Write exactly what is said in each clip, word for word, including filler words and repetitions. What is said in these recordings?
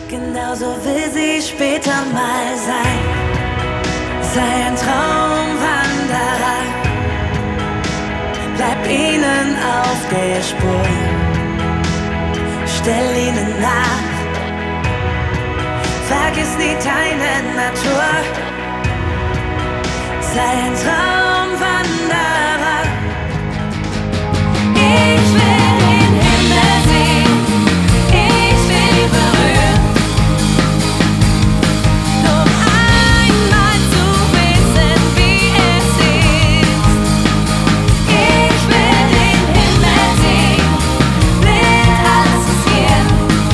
Genauso will sie später mal sein. Sei ein Traumwanderer, bleib ihnen auf der Spur, stell ihnen nach, vergiss nie deine Natur. Sei ein Traumwanderer. Ich will den Himmel sehen, ich will ihn berühren, nur um einmal zu wissen, wie es ist. Ich will den Himmel sehen, mit alles riskieren.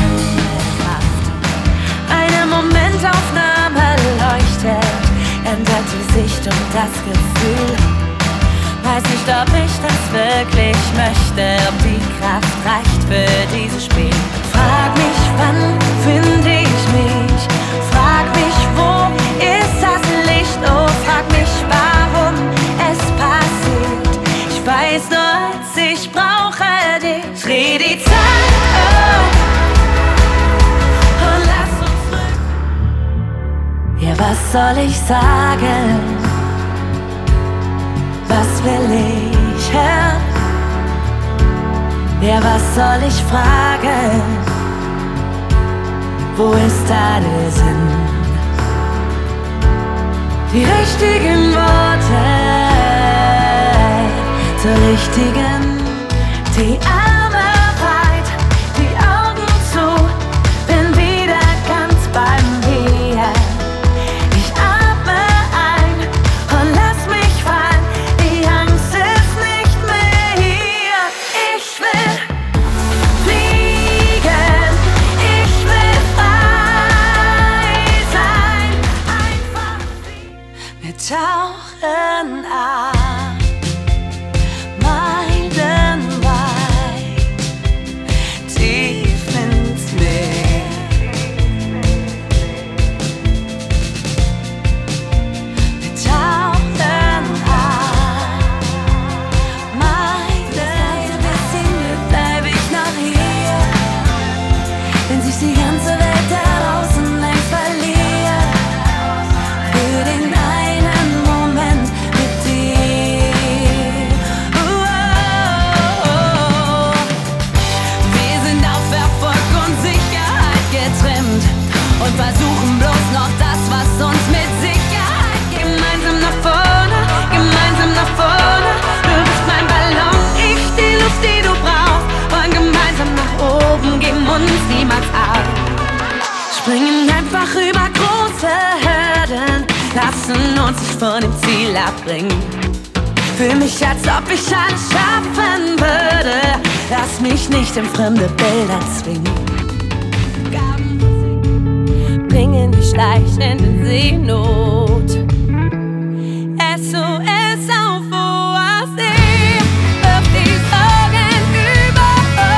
Eine Momentaufnahme leuchtet, ändert die Sicht und das Gefühl. Weiß nicht, ob ich das wirklich möchte, ob die Kraft reicht für dieses Spiel. Frag mich, wann finde ich mich? Frag mich, wo ist das Licht? Oh, frag mich, warum es passiert. Ich weiß nur, als ich brauche dich. Dreh die Zeit um und lass uns rücken. Ja, was soll ich sagen? Was will ich hören? Ja, was soll ich fragen? Wo ist da der Sinn? Die richtigen Worte zur richtigen, die Arme weit, die Augen zu, bin wieder ganz bei mir. Ich atme ein und lass mich fallen, die Angst ist nicht mehr hier. Ich will fliegen, ich will frei sein, einfach fliegen. Wir tauchen ab, meilenweit, tief ins Meer. Wir tauchen ab, meilenweit, bis Single bleib ich noch hier, wenn sich die ganze Welt da draußen längst verliert. Für den einen Moment mit dir. Oh, oh, oh. Wir sind auf Erfolg und Sicherheit getrimmt und versuchen bloß noch das, was uns mit Sicherheit gemeinsam nach vorne, gemeinsam nach vorne. Du bist mein Ballon, ich die Luft, die du brauchst. Wollen gemeinsam nach oben, geben uns niemals auf. Springen einfach über große Hürden, lassen uns nicht von dem Ziel abbringen. Fühl mich, als ob ich alles schaffen würde. Lass mich nicht in fremde Bilder zwingen. Bringen die schleichende Seenot. S O S auf hoher See. Wirf die Sorgen über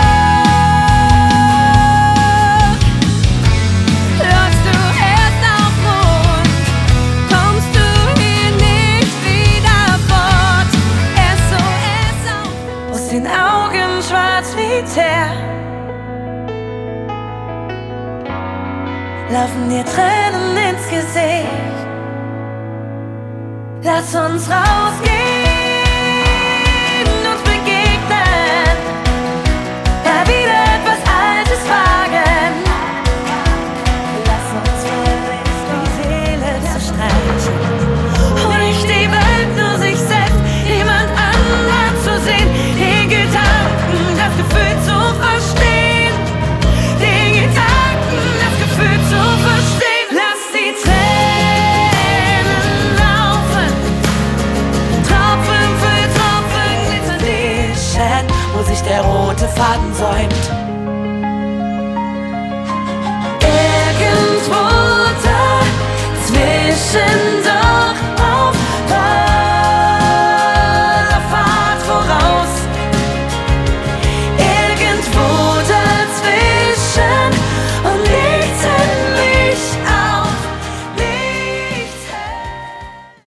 Bord. Läufst du erst auf Mond, kommst du hier nicht wieder fort. S O S auf aus den Augen schwarz wie Teer. Laufen dir Tränen ins Gesicht. Lass uns rausgehen, uns begegnen, da wieder etwas Altes wagen. Lass uns verließ die Seele zerstreiten und nicht die Welt, nur sich selbst, jemand anderen zu sehen, den Gedanken, das Gefühl zu verstehen, den Gedanken, das Gefühl zu verstehen. Lass die Tränen laufen, Tropfen für Tropfen glitzern die Schatten, wo sich der rote Faden säumt.